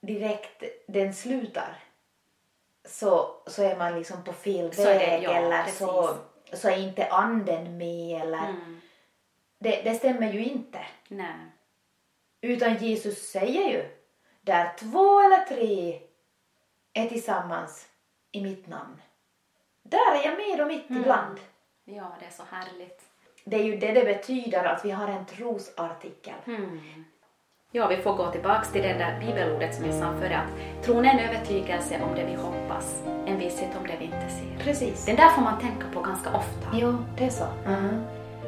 S1: direkt den slutar så, så är man liksom på fel
S2: Så är det,
S1: väg
S2: ja,
S1: eller
S2: precis.
S1: så, så är inte anden med eller
S2: Mm.
S1: det, det stämmer ju inte.
S2: Nej.
S1: Utan Jesus säger ju där två eller tre är tillsammans i mitt namn. Där är jag med och mitt
S2: Mm.
S1: ibland.
S2: Ja, det är så härligt.
S1: Det är ju det det betyder att vi har en trosartikel.
S2: Mm. Ja, vi får gå tillbaka till det där bibelordet som jag sa förr, att tron är en övertygelse om det vi hoppas, en visshet om det vi inte ser.
S1: Precis.
S2: Den där får man tänka på ganska ofta.
S1: Jo, det är så.
S2: Mm.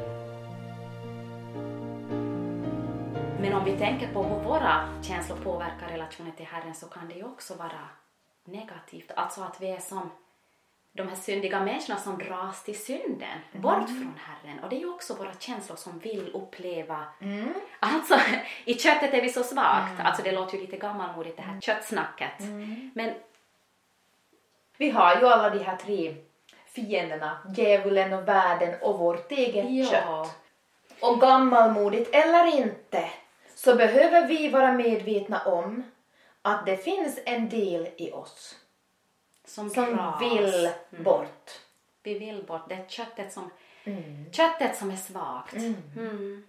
S2: Men om vi tänker på hur våra känslor påverkar relationen till Herren så kan det ju också vara negativt. Alltså att vi är som de här syndiga människorna som dras till synden,
S1: Mm.
S2: bort från Herren. Och det är ju också våra känslor som vill uppleva.
S1: Mm.
S2: Alltså, i köttet är vi så svagt.
S1: Mm.
S2: Alltså det låter ju lite gammalmodigt det här köttsnacket.
S1: Mm.
S2: Men
S1: Vi har ju alla de här tre fienderna, djävulen och världen och vårt eget
S2: ja,
S1: kött. Och gammalmodigt eller inte så behöver vi vara medvetna om att det finns en del i oss
S2: som,
S1: som
S2: dras.
S1: vill
S2: Mm.
S1: bort.
S2: Vi vill bort. Det är köttet som,
S1: Mm.
S2: köttet som är svagt.
S1: Mm.
S2: Mm.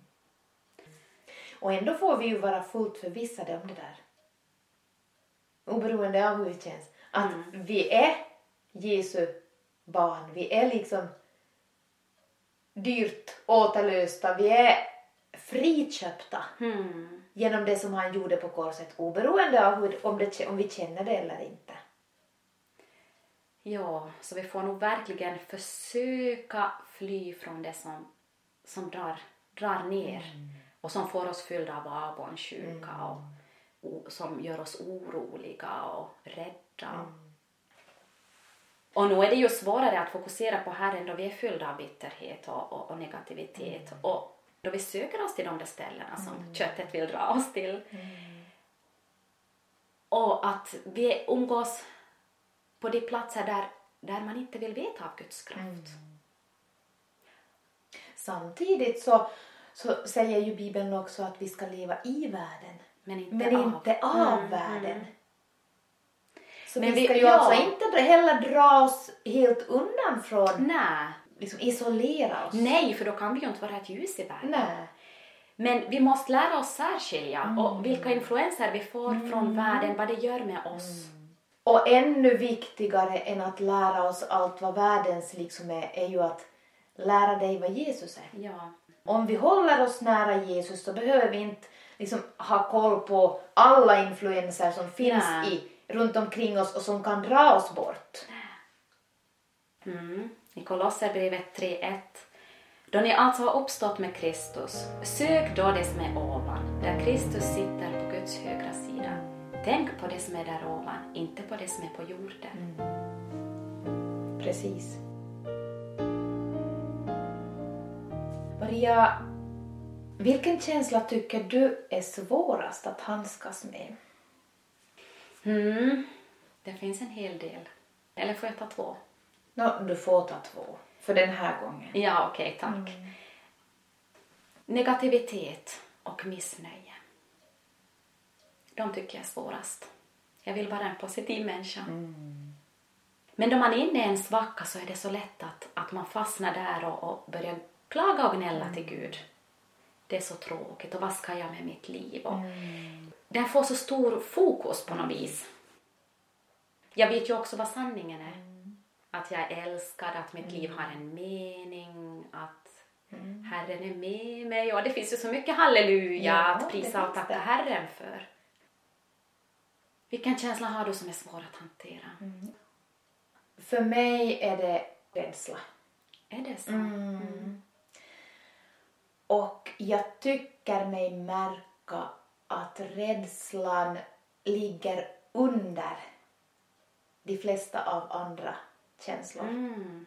S1: Och ändå får vi ju vara fullt förvissade om det där. Oberoende av hur det känns. Att
S2: Mm.
S1: vi är Jesu barn. Vi är liksom dyrt återlösta. Vi är friköpta
S2: Mm.
S1: genom det som han gjorde på korset. Oberoende av hur, om, det, om vi känner det eller inte.
S2: Ja, så vi får nog verkligen försöka fly från det som, som drar, drar ner.
S1: Mm.
S2: Och som får oss fyllda av avundsjuka och, och som gör oss oroliga och rädda.
S1: Mm.
S2: Och nu är det ju svårare att fokusera på Herren då vi är fyllda av bitterhet och, och, och negativitet.
S1: Mm.
S2: Och då vi söker oss till de där ställena som mm. köttet vill dra oss till.
S1: Mm.
S2: Och att vi umgås på de platser där, där man inte vill veta av Guds kraft.
S1: Mm. Samtidigt så, så säger ju Bibeln också att vi ska leva i världen.
S2: Men inte
S1: Men
S2: av,
S1: inte av
S2: Mm,
S1: världen.
S2: mm.
S1: Så
S2: Men
S1: vi
S2: vi-
S1: ska ju
S2: ja.
S1: alltså inte heller dra oss helt undan från,
S2: Nej.
S1: liksom isolera oss.
S2: Nej, för då kan vi ju inte vara ett ljus i världen.
S1: Nej.
S2: Men vi måste lära oss särskilja
S1: Mm.
S2: och vilka influenser vi får från världen, vad det gör med oss.
S1: Och ännu viktigare än att lära oss allt vad världens liksom är, är ju att lära dig vad Jesus är.
S2: Ja.
S1: Om vi håller oss nära Jesus så behöver vi inte liksom ha koll på alla influenser som finns
S2: Nej.
S1: i, runt omkring oss och som kan dra oss bort.
S2: Mm. I Kolosserbrevet tre ett. Då ni alltså har uppstått med Kristus, sök då det som är ovan, där Kristus sitter på Guds högra sida. Tänk på det som är där ovan, inte på det som är på jorden.
S1: Precis. Maria, vilken känsla tycker du är svårast att handskas med?
S2: Mm. Det finns en hel del. Eller får jag ta två?
S1: Nå, du får ta två för den här gången.
S2: Ja, okej, tack.
S1: Mm.
S2: Negativitet och missnöje. De tycker jag är svårast. Jag vill vara en positiv människa.
S1: Mm.
S2: Men då man är inne i en svacka så är det så lätt att, att man fastnar där och, och börjar klaga och gnälla
S1: Mm.
S2: till Gud. Det är så tråkigt och vad ska jag med mitt liv? Och
S1: Mm.
S2: den får så stor fokus på något vis. Jag vet ju också vad sanningen är. Att jag är älskad, att mitt liv har en mening, att
S1: Mm.
S2: Herren är med mig. Och det finns ju så mycket halleluja
S1: Ja,
S2: att
S1: det
S2: prisa och
S1: finns
S2: tacka
S1: det.
S2: Herren för. Vilken känsla har du som är svår att hantera?
S1: För mig är det rädsla.
S2: Är det så?
S1: Mm. Och jag tycker mig märka att rädslan ligger under de flesta av andra känslor.
S2: Mm.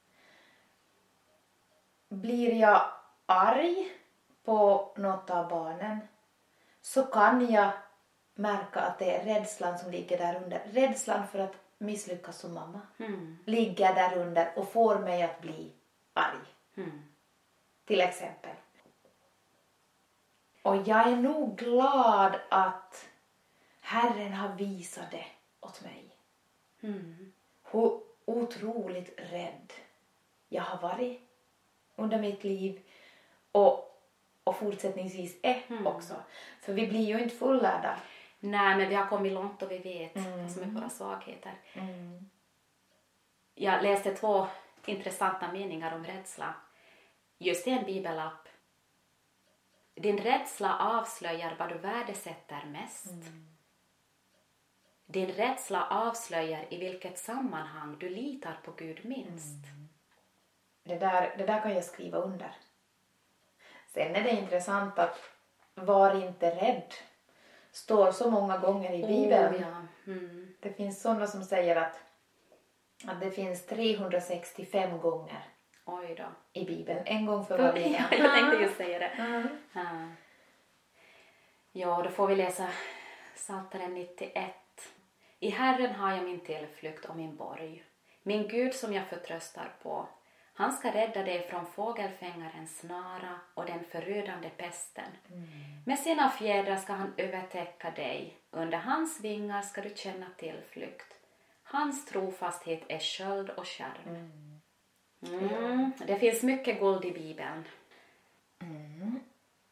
S1: Blir jag arg på något av barnen så kan jag märka att det är rädslan som ligger där under. Rädslan för att misslyckas som mamma
S2: Mm.
S1: ligger där under och får mig att bli arg.
S2: Mm.
S1: Till exempel. Och jag är nog glad att Herren har visat det åt mig.
S2: Mm.
S1: Hur otroligt rädd jag har varit under mitt liv och, och fortsättningsvis är
S2: Mm.
S1: också. För vi blir ju inte fullärda.
S2: Nej, men vi har kommit långt och vi vet
S1: Mm.
S2: vad som är våra svagheter.
S1: Mm.
S2: Jag läste två intressanta meningar om rädsla. Just i en bibelapp. Din rädsla avslöjar vad du värdesätter mest.
S1: Mm.
S2: Din rädsla avslöjar i vilket sammanhang du litar på Gud minst.
S1: Mm. Det där, det där kan jag skriva under. Sen är det intressant att var inte rädd står så många gånger i Bibeln.
S2: Oh, ja. Mm.
S1: Det finns sådana som säger att, att det finns trehundrasextiofem gånger
S2: Oj då.
S1: i Bibeln. En gång för varje
S2: Ja,
S1: gång.
S2: jag tänkte just säga det.
S1: Mm.
S2: Ja. Ja, då får vi läsa Psaltaren nittioett. I Herren har jag min tillflykt och min borg. Min Gud som jag förtröstar på. Han ska rädda dig från fågelfängarens snara och den förödande pesten.
S1: Mm.
S2: Med sina fjädrar ska han övertäcka dig. Under hans vingar ska du känna tillflykt. Hans trofasthet är sköld och skärm.
S1: Mm.
S2: Mm. Det finns mycket guld i Bibeln.
S1: Mm.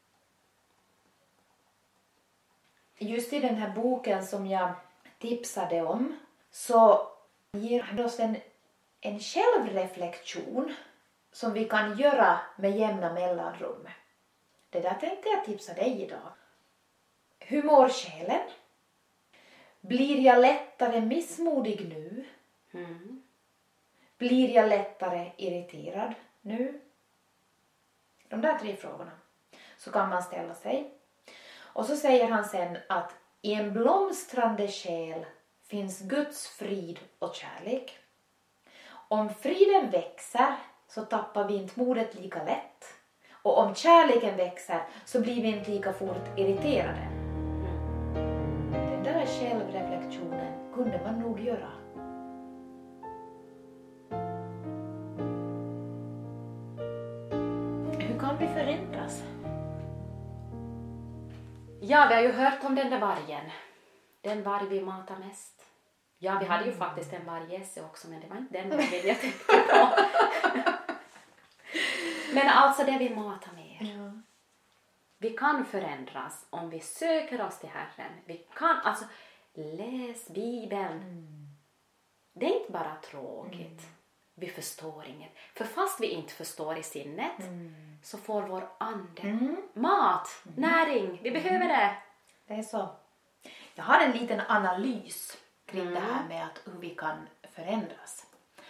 S1: Just i den här boken som jag tipsade om så ger han oss en, en självreflektion som vi kan göra med jämna mellanrum. Det där tänkte jag tipsa dig idag. Hur mår själen? Blir jag lättare missmodig nu?
S2: Mm.
S1: Blir jag lättare irriterad nu? De där tre frågorna så kan man ställa sig. Och så säger han sen att i en blomstrande själ finns Guds frid och kärlek. Om friden växer så tappar vi inte modet lika lätt. Och om kärleken växer så blir vi inte lika fort irriterade. Den där självreflektionen kunde man nog göra. Hur kan vi förändras?
S2: Ja, vi har ju hört om den där vargen. Den varg vi matar mest. Ja, vi hade ju faktiskt en vargesse också, men det var inte den vargen jag tänkte på. Men alltså det vi matar mer.
S1: Ja.
S2: Vi kan förändras om vi söker oss till Herren. Vi kan, alltså, läs Bibeln.
S1: Mm.
S2: Det är inte bara tråkigt.
S1: Mm.
S2: Vi förstår inget. För fast vi inte förstår i sinnet
S1: Mm.
S2: så får vår ande
S1: Mm.
S2: mat, näring. Vi behöver det.
S1: Det är så. Jag har en liten analys kring
S2: Mm.
S1: det här med att hur vi kan förändras.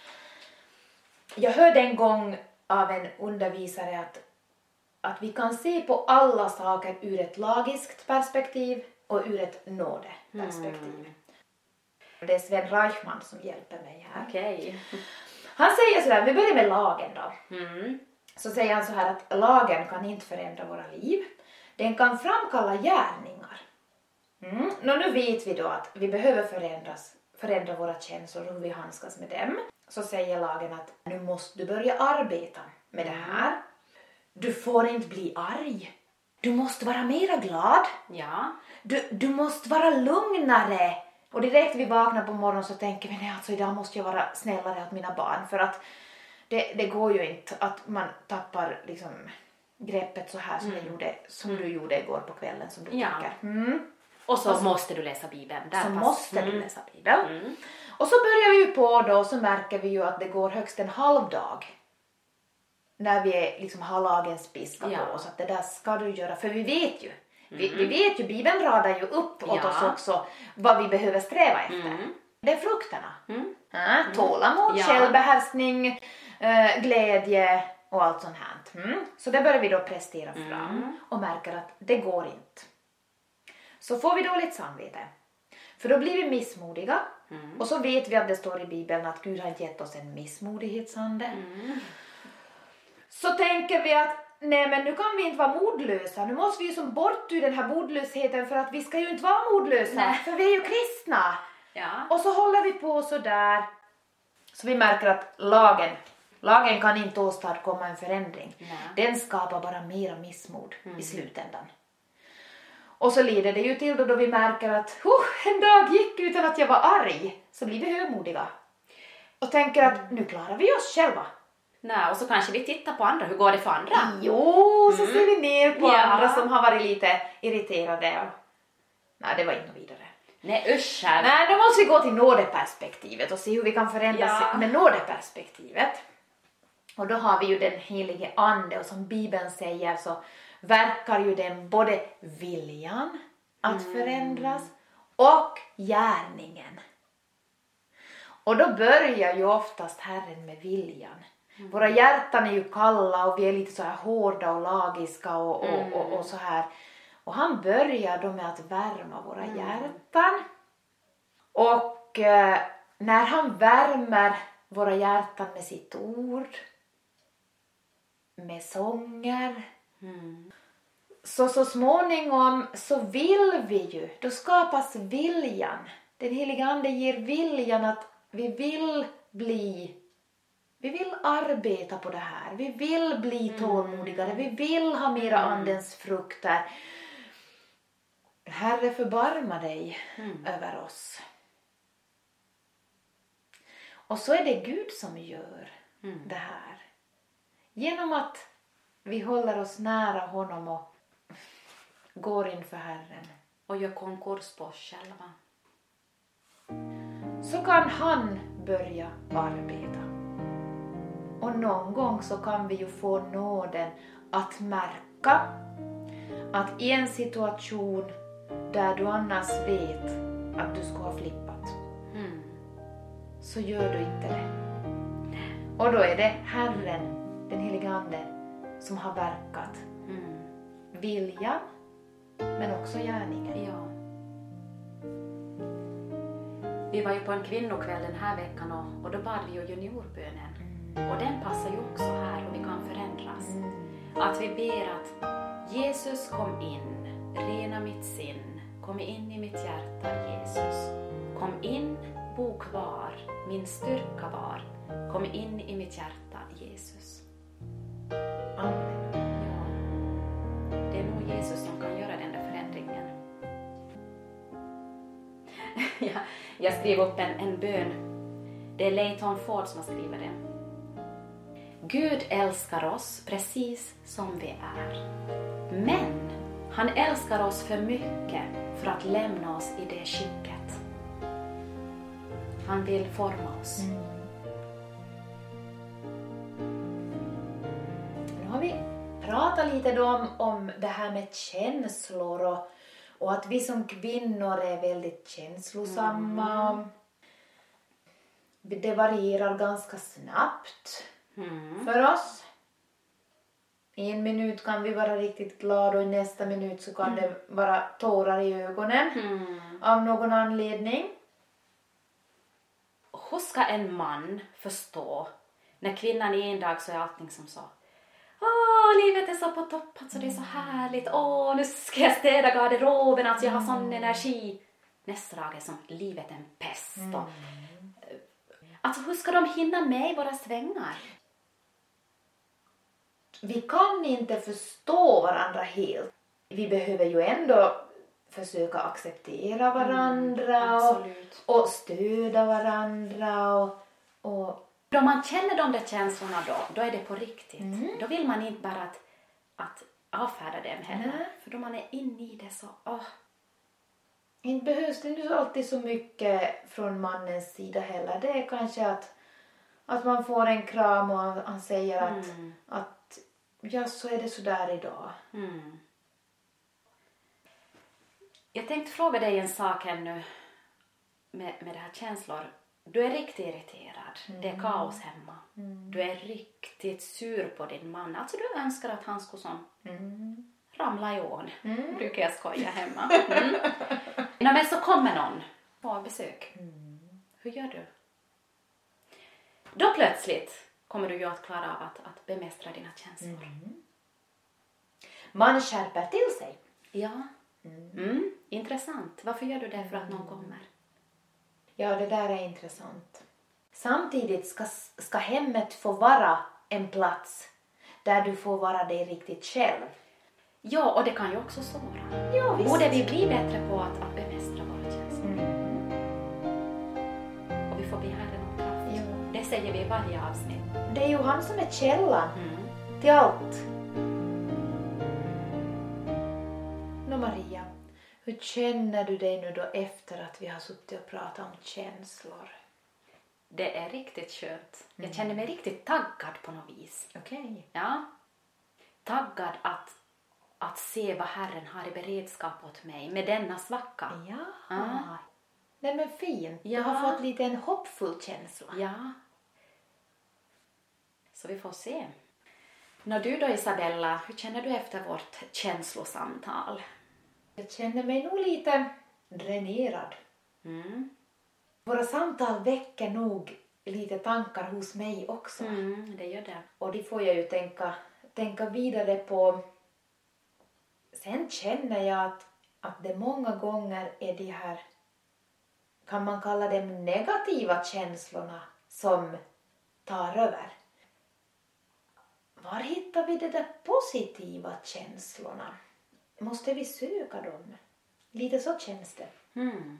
S1: Jag hörde en gång av en undervisare att, att vi kan se på alla saker ur ett lagiskt perspektiv och ur ett nådeperspektiv.
S2: Mm.
S1: Det är Sven Reichman som hjälper mig här.
S2: Okej.
S1: Han säger sådär, vi börjar med lagen då.
S2: Mm.
S1: Så säger han så här att lagen kan inte förändra våra liv. Den kan framkalla gärningar. Mm. Nå, nu vet vi då att vi behöver förändras, förändra våra känslor och hur vi handskas med dem. Så säger lagen att nu måste du börja arbeta med det här. Du får inte bli arg. Du måste vara mera glad.
S2: Ja.
S1: Du, du måste vara lugnare. Och direkt vi vaknar på morgonen så tänker vi nej, alltså idag måste jag vara snällare åt mina barn. För att det, det går ju inte att man tappar liksom greppet så här som,
S2: Mm.
S1: jag gjorde, som du gjorde igår på kvällen som du
S2: Ja.
S1: tänker. Mm.
S2: Och så
S1: Och så-
S2: måste du läsa Bibeln. Där
S1: Så
S2: pass-
S1: måste du
S2: Mm.
S1: läsa Bibeln.
S2: Mm.
S1: Och så börjar vi ju på då och så märker vi ju att det går högst en halv dag. När vi är, liksom har lagens piska
S2: Ja.
S1: på oss att det där ska du göra. För vi vet ju. Vi,
S2: Mm.
S1: vi vet ju, Bibeln radar ju upp åt
S2: Ja.
S1: oss också vad vi behöver sträva efter.
S2: Mm.
S1: Det är frukterna.
S2: Mm.
S1: Ja, tålamod,
S2: Ja.
S1: självbehärskning, eh, glädje och allt sånt här. Mm. Så det börjar vi då prestera fram
S2: Mm.
S1: och märker att det går inte. Så får vi dåligt samvete. För då blir vi missmodiga.
S2: Mm.
S1: Och så vet vi att det står i Bibeln att Gud har inte gett oss en missmodighetsande.
S2: Mm.
S1: Så tänker vi att nej, men nu kan vi inte vara modlösa. Nu måste vi ju som bort ur den här modlösheten för att vi ska ju inte vara modlösa.
S2: Nej.
S1: För vi är ju kristna.
S2: Ja.
S1: Och så håller vi på så där. Så vi märker att lagen, lagen kan inte åstadkomma en förändring.
S2: Nej.
S1: Den skapar bara mera missmod
S2: Mm.
S1: i slutändan. Och så lider det ju till då, då vi märker att oh, en dag gick utan att jag var arg. Så blir vi högmodiga. Och tänker att nu klarar vi oss själva.
S2: Nej, och så kanske vi tittar på andra. Hur går det för andra?
S1: Jo, så
S2: Mm.
S1: ser vi ner på
S2: Ja.
S1: andra som har varit lite irriterade. Och... Nej, det var inte vidare.
S2: Nej, usch här.
S1: Nej, då måste vi gå till nådeperspektivet och se hur vi kan förändras
S2: Ja.
S1: med nådeperspektivet. Och då har vi ju den helige ande, och som Bibeln säger så verkar ju den både viljan att
S2: Mm.
S1: förändras och gärningen. Och då börjar ju oftast Herren med viljan. Mm. Våra hjärtan är ju kalla och vi är lite så här hårda och lagiska och, och,
S2: Mm.
S1: och, och så här. Och han börjar då med att värma våra
S2: Mm.
S1: hjärtan. Och eh, när han värmer våra hjärtan med sitt ord, med sånger,
S2: Mm.
S1: så så småningom så vill vi ju, då skapas viljan. Den heliga ande ger viljan att vi vill bli, vi vill arbeta på det här. Vi vill bli tålmodigare, vi vill ha mera andens frukter. Herre, förbarma dig
S2: Mm.
S1: över oss. Och så är det Gud som gör
S2: Mm.
S1: det här. Genom att vi håller oss nära honom och går inför Herren,
S2: Och gör konkurs på oss själva.
S1: så kan han börja arbeta. Och någon gång så kan vi ju få nåden att märka att i en situation där du annars vet att du ska ha flippat,
S2: Mm.
S1: så gör du inte det. Och då är det Herren, den heliga ande, som har verkat
S2: Mm.
S1: viljan men också gärningen.
S2: Ja. Vi var ju på en kvinnokväll den här veckan och, och då bad vi ju juniorbönen. Och den passar ju också här hur vi kan förändras. Att vi ber att Jesus kom in, rena mitt sinn, kom in i mitt hjärta Jesus. Kom in, bo kvar, min styrka var, kom in i mitt hjärta Jesus.
S1: Amen.
S2: Ja, det är nog Jesus som kan göra den där förändringen. ja, jag skrev upp en, en bön. Det är Leighton Ford som har skrivit den. Gud älskar oss precis som vi är. Men han älskar oss för mycket för att lämna oss i det skicket. Han vill forma oss.
S1: Mm. Nu har vi pratat lite då om, om det här med känslor och, och att vi som kvinnor är väldigt känslosamma.
S2: Mm.
S1: Det varierar ganska snabbt
S2: Mm.
S1: för oss. I en minut kan vi vara riktigt glada och i nästa minut så kan det vara tårar i ögonen
S2: Mm.
S1: av någon anledning.
S2: Hur ska en man förstå när kvinnan i en dag så är allting som så: åh, livet är så på topp, alltså det är så härligt, åh, nu ska jag städa garderoben, alltså jag har sån energi. Nästa dag är som livet en pest.
S1: Mm.
S2: Och, alltså hur ska de hinna med i våra svängar?
S1: Vi kan inte förstå varandra helt. Vi behöver ju ändå försöka acceptera varandra
S2: Mm,
S1: och,
S2: absolut.
S1: och stödja varandra. Och, och,
S2: Då man känner de där känslorna då, då är det på riktigt.
S1: Mm.
S2: Då vill man inte bara att, att avfärda dem heller.
S1: Nej.
S2: För då man är inne i det så, åh.
S1: inte behövs det nu alltid så mycket från mannens sida heller. Det är kanske att, att man får en kram och han, han säger att,
S2: Mm.
S1: att ja, så är det så där idag.
S2: Mm. Jag tänkte fråga dig en sak här nu med, med det här känslor. Du är riktigt irriterad.
S1: Mm.
S2: Det är kaos hemma.
S1: Mm.
S2: Du är riktigt sur på din man. Alltså du önskar att han skulle som
S1: Mm.
S2: ramla i ån.
S1: Mm.
S2: Brukar jag skoja hemma. Mm. Nå, men så kommer någon på besök.
S1: Mm.
S2: Hur gör du? Då plötsligt kommer du ju att klara av att, att bemästra dina känslor.
S1: Mm. Man skärper till sig.
S2: Ja.
S1: Mm.
S2: Mm. Intressant. Varför gör du det för att någon kommer?
S1: Ja, det där är intressant. Samtidigt ska, ska hemmet få vara en plats där du får vara dig riktigt själv.
S2: Ja, och det kan ju också såra.
S1: Ja, visst.
S2: Borde vi bli bättre på att, att bemästra våra känslor?
S1: Mm.
S2: Och vi får be Herren om kraft.
S1: Ja.
S2: Det säger vi i varje avsnitt.
S1: Det är ju han som är källan
S2: Mm.
S1: till allt. Nå Maria, hur känner du dig nu då efter att vi har suttit och pratat om känslor?
S2: Det är riktigt skönt. Jag
S1: Mm.
S2: känner mig riktigt taggad på något vis.
S1: Okej. Okay.
S2: Ja. Taggad att, att se vad Herren har i beredskap åt mig med denna svacka.
S1: Ja.
S2: Ja.
S1: Nej men fint.
S2: Ja.
S1: Du har fått lite en hoppfull känsla.
S2: Ja. Så vi får se. När du då Isabella, hur känner du efter vårt känslosamtal?
S1: Jag känner mig nog lite dränerad.
S2: Mm.
S1: Våra samtal väcker nog lite tankar hos mig också.
S2: Mm, det gör det.
S1: Och det får jag ju tänka, tänka vidare på. Sen känner jag att, att det många gånger är de här, kan man kalla dem negativa känslorna som tar över. Var hittar vi de där positiva känslorna? Måste vi söka dem? Lite så känns det.
S2: Mm.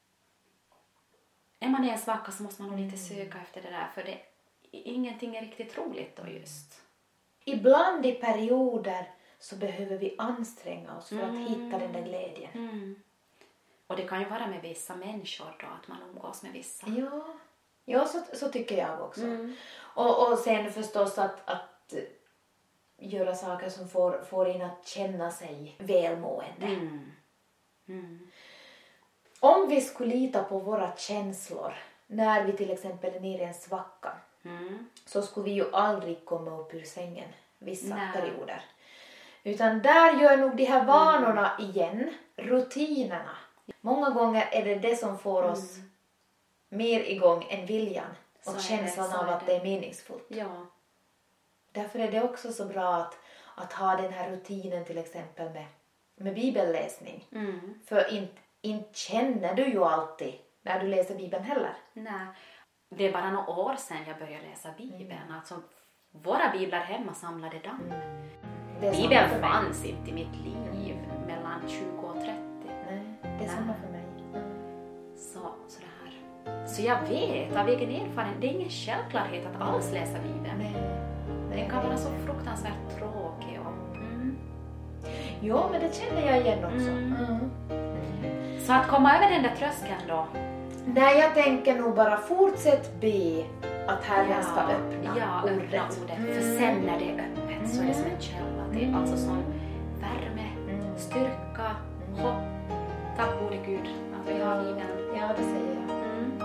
S2: Är man i en svacka så måste man nog lite söka efter det där, för det, ingenting är riktigt roligt då just.
S1: Ibland i perioder så behöver vi anstränga oss för
S2: Mm.
S1: att hitta den där glädjen.
S2: Mm. Och det kan ju vara med vissa människor då, att man umgås med vissa.
S1: Ja, ja så, så tycker jag också.
S2: Mm.
S1: Och, och sen förstås att, att göra saker som får, får in att känna sig välmående.
S2: Mm. Mm.
S1: Om vi skulle lita på våra känslor när vi till exempel är nere i en svacka,
S2: Mm.
S1: så skulle vi ju aldrig komma upp ur sängen vissa
S2: Nej.
S1: perioder. Utan där gör nog de här vanorna igen, rutinerna. Många gånger är det det som får oss
S2: Mm.
S1: mer igång än viljan
S2: Så
S1: och
S2: är det,
S1: känslan
S2: så
S1: av
S2: är
S1: att
S2: det.
S1: det är meningsfullt.
S2: Ja.
S1: Därför är det också så bra att, att ha den här rutinen till exempel med, med bibelläsning.
S2: Mm.
S1: För inte inte känner du ju alltid när du läser Bibeln heller.
S2: Nej. Det är bara några år sedan jag började läsa Bibeln. Mm. Alltså, våra biblar hemma samlade damm.
S1: Mm. Det är
S2: Bibeln
S1: samma för mig.
S2: fanns inte i mitt liv mellan tjugo och trettio.
S1: Nej, det är
S2: Nej.
S1: samma för mig.
S2: Så, så det här. Så jag vet av egen erfarenhet, det är ingen självklarhet att alls läsa Bibeln.
S1: Nej.
S2: Den kan vara så fruktansvärt tråkig. Och, mm.
S1: Jo, men det känner jag igen också.
S2: Mm.
S1: Mm.
S2: Så att komma över den där tröskeln då.
S1: Nej, jag tänker nog bara fortsätt be att Herren ska öppna
S2: ja,
S1: ordet.
S2: öppna ordet. För sen när det är öppet så är det som en källa. Det är alltså sån värme,
S1: Mm.
S2: styrka, hopp. Tack gode Gud att vi har Bibeln.
S1: Ja, det säger jag.
S2: Mm.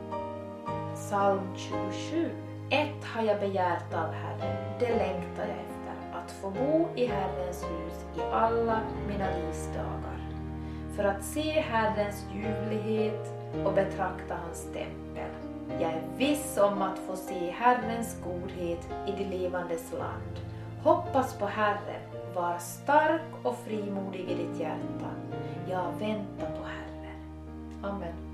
S1: Psalm tjugosju. Ett har jag begärt av Herren, det längtar jag efter, att få bo i Herrens hus i alla mina livsdagar, för att se Herrens ljuvlighet och betrakta hans tempel. Jag är viss om att få se Herrens godhet i det levandes land. Hoppas på Herren, var stark och frimodig i ditt hjärta. Jag väntar på Herren. Amen.